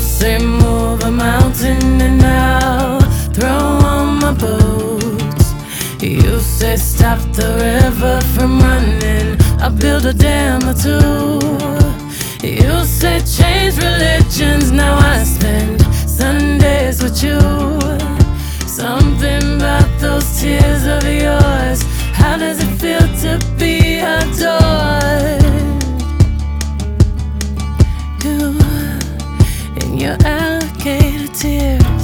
say move a mountain and I'll throw on my boots. You say stop the river from running, I'll build a dam or two. You say change religions, now I spend Sundays with you. Something about those tears of yours, how does it feel to be adored? You and your alligator tears,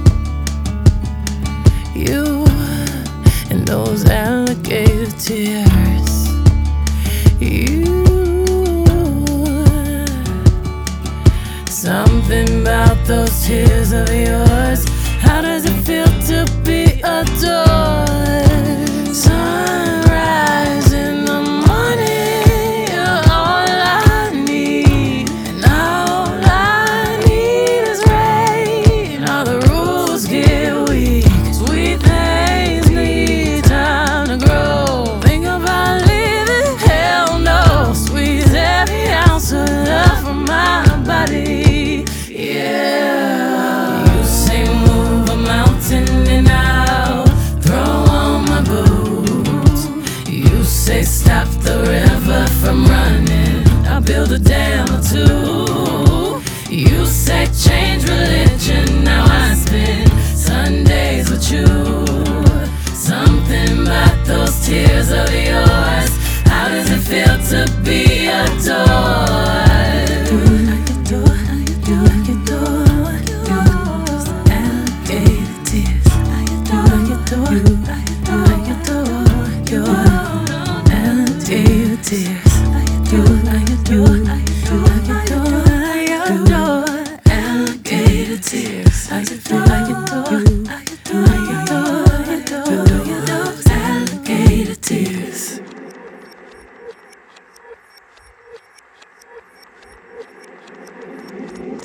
you and those alligator tears, you. Something about those tears of yours, how does it feel to be adored?